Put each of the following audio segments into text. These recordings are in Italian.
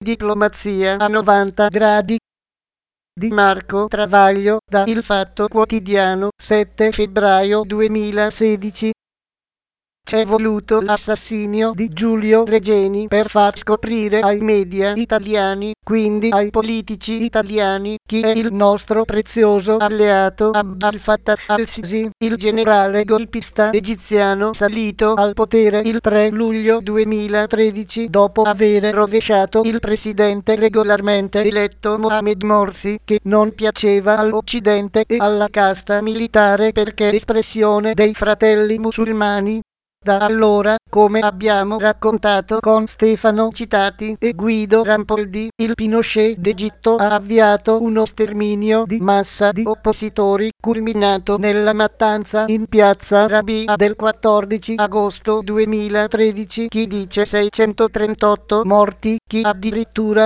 Diplomazia a 90 gradi di Marco Travaglio da Il Fatto Quotidiano, 7 febbraio 2016. C'è voluto l'assassinio di Giulio Regeni per far scoprire ai media italiani, quindi ai politici italiani, chi è il nostro prezioso alleato Abdel Fattah al-Sisi, il generale golpista egiziano salito al potere il 3 luglio 2013 dopo aver rovesciato il presidente regolarmente eletto Mohamed Morsi, che non piaceva all'Occidente e alla casta militare perché espressione dei fratelli musulmani. Da allora, come abbiamo raccontato con Stefano Citati e Guido Rampoldi, il Pinochet d'Egitto ha avviato uno sterminio di massa di oppositori, culminato nella mattanza in piazza Rabia del 14 agosto 2013. Chi dice 638 morti, chi addirittura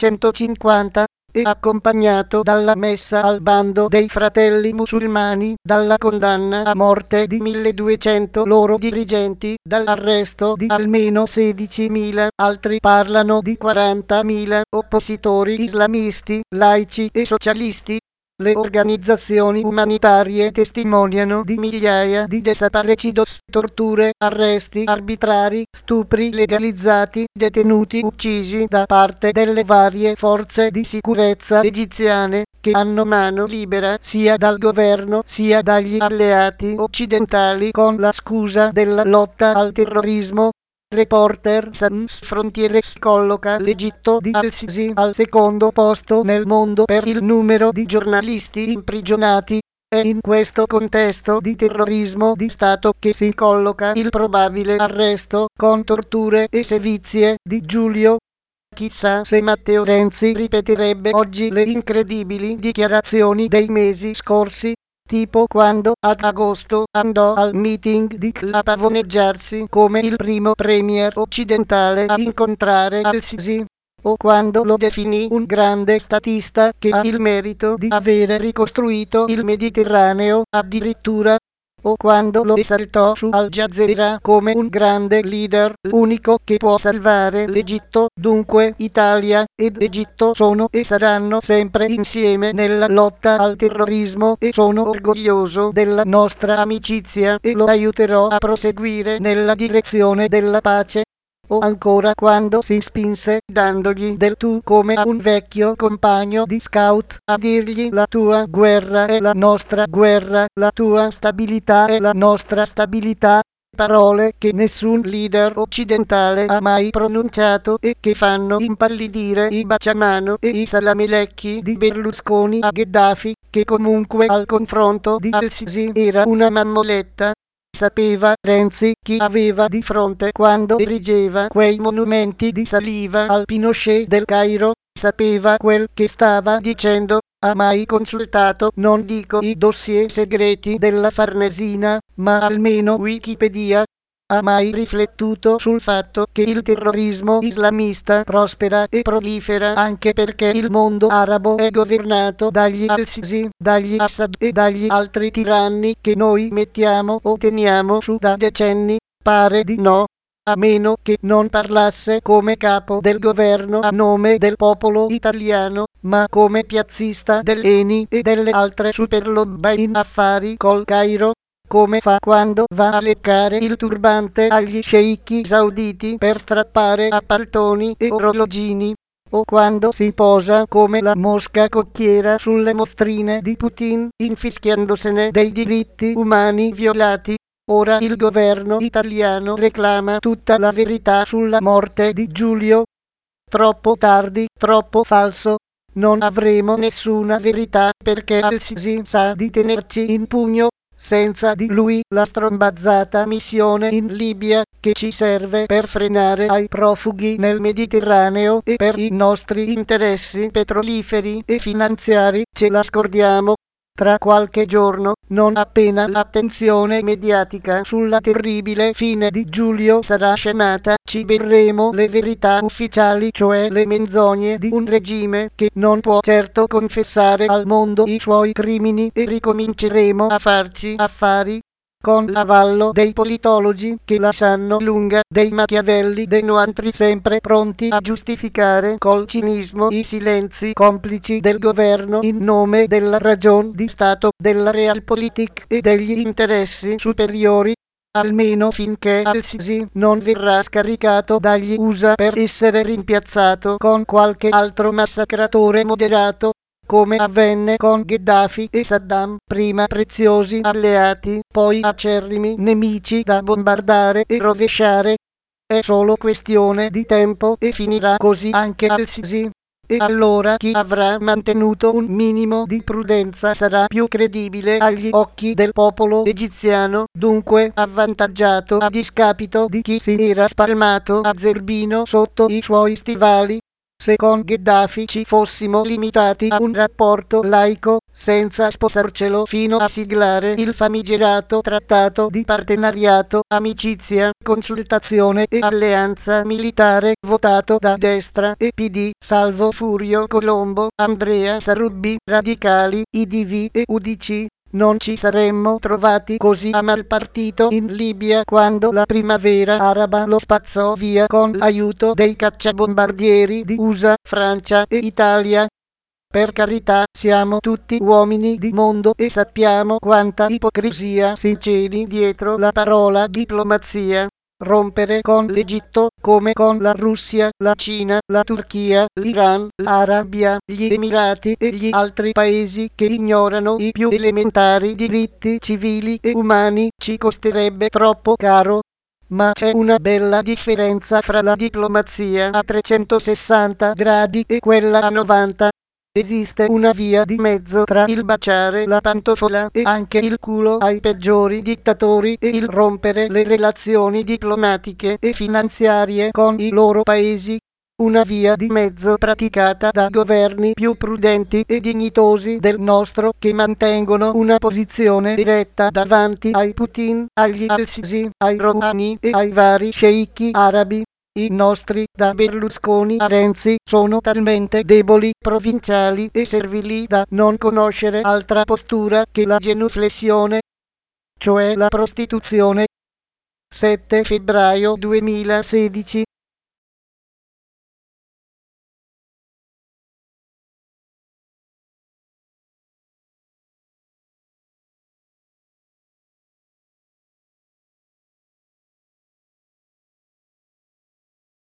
1150. E accompagnato dalla messa al bando dei fratelli musulmani, dalla condanna a morte di 1200 loro dirigenti, dall'arresto di almeno 16.000, altri parlano di 40.000 oppositori islamisti, laici e socialisti. Le organizzazioni umanitarie testimoniano di migliaia di desaparecidos, torture, arresti arbitrari, stupri legalizzati, detenuti uccisi da parte delle varie forze di sicurezza egiziane, che hanno mano libera sia dal governo sia dagli alleati occidentali con la scusa della lotta al terrorismo. Reporter Sans Frontieres colloca l'Egitto di al-Sisi al secondo posto nel mondo per il numero di giornalisti imprigionati. È in questo contesto di terrorismo di Stato che si colloca il probabile arresto, con torture e sevizie, di Giulio. Chissà se Matteo Renzi ripeterebbe oggi le incredibili dichiarazioni dei mesi scorsi, tipo quando ad agosto andò al meeting di a pavoneggiarsi come il primo premier occidentale a incontrare al-Sisi, o quando lo definì un grande statista che ha il merito di avere ricostruito il Mediterraneo, addirittura, o quando lo esaltò su Al Jazeera come un grande leader, l'unico che può salvare l'Egitto. Dunque Italia ed Egitto sono e saranno sempre insieme nella lotta al terrorismo e sono orgoglioso della nostra amicizia e lo aiuterò a proseguire nella direzione della pace. O ancora quando si spinse, dandogli del tu come a un vecchio compagno di scout, a dirgli la tua guerra è la nostra guerra, la tua stabilità è la nostra stabilità. Parole che nessun leader occidentale ha mai pronunciato e che fanno impallidire i baciamano e i salamelecchi di Berlusconi a Gheddafi, che comunque al confronto di al-Sisi era una mammoletta. Sapeva Renzi chi aveva di fronte quando erigeva quei monumenti di saliva al Pinochet del Cairo, sapeva quel che stava dicendo, ha mai consultato non dico i dossier segreti della Farnesina, ma almeno Wikipedia. Ha mai riflettuto sul fatto che il terrorismo islamista prospera e prolifera anche perché il mondo arabo è governato dagli al-Sisi, dagli Assad e dagli altri tiranni che noi mettiamo o teniamo su da decenni? Pare di no. A meno che non parlasse come capo del governo a nome del popolo italiano, ma come piazzista dell'ENI e delle altre superlobby in affari col Cairo. Come fa quando va a leccare il turbante agli sceicchi sauditi per strappare appaltoni e orologini, o quando si posa come la mosca cocchiera sulle mostrine di Putin, infischiandosene dei diritti umani violati. Ora il governo italiano reclama tutta la verità sulla morte di Giulio. Troppo tardi, troppo falso. Non avremo nessuna verità perché al-Sisi sa di tenerci in pugno. Senza di lui la strombazzata missione in Libia, che ci serve per frenare ai profughi nel Mediterraneo e per i nostri interessi petroliferi e finanziari, ce la scordiamo. Tra qualche giorno, non appena l'attenzione mediatica sulla terribile fine di Giulio sarà scemata, ci berremo le verità ufficiali, cioè le menzogne di un regime che non può certo confessare al mondo i suoi crimini, e ricominceremo a farci affari. con l'avallo dei politologi che la sanno lunga, dei Machiavelli, dei Noantri sempre pronti a giustificare col cinismo i silenzi complici del governo in nome della ragion di Stato, della realpolitik e degli interessi superiori, almeno finché al-Sisi non verrà scaricato dagli USA per essere rimpiazzato con qualche altro massacratore moderato, come avvenne con Gheddafi e Saddam, prima preziosi alleati, poi acerrimi nemici da bombardare e rovesciare. È solo questione di tempo e finirà così anche al-Sisi. E allora chi avrà mantenuto un minimo di prudenza sarà più credibile agli occhi del popolo egiziano, dunque avvantaggiato a discapito di chi si era spalmato a zerbino sotto i suoi stivali. Se con Gheddafi ci fossimo limitati a un rapporto laico, senza sposarcelo fino a siglare il famigerato trattato di partenariato, amicizia, consultazione e alleanza militare votato da destra e PD, salvo Furio Colombo, Andrea Sarubbi, Radicali, IDV e UDC, non ci saremmo trovati così a malpartito in Libia quando la primavera araba lo spazzò via con l'aiuto dei cacciabombardieri di USA, Francia e Italia. Per carità, siamo tutti uomini di mondo e sappiamo quanta ipocrisia si celi dietro la parola diplomazia. Rompere con l'Egitto, come con la Russia, la Cina, la Turchia, l'Iran, l'Arabia, gli Emirati e gli altri paesi che ignorano i più elementari diritti civili e umani, ci costerebbe troppo caro. Ma c'è una bella differenza fra la diplomazia a 360 gradi e quella a 90. Esiste una via di mezzo tra il baciare la pantofola e anche il culo ai peggiori dittatori e il rompere le relazioni diplomatiche e finanziarie con i loro paesi. Una via di mezzo praticata da governi più prudenti e dignitosi del nostro che mantengono una posizione diretta davanti ai Putin, agli al-Sisi, ai Rouhani e ai vari sceicchi arabi. I nostri, da Berlusconi a Renzi, sono talmente deboli, provinciali e servili da non conoscere altra postura che la genuflessione, cioè la prostituzione. 7 febbraio 2016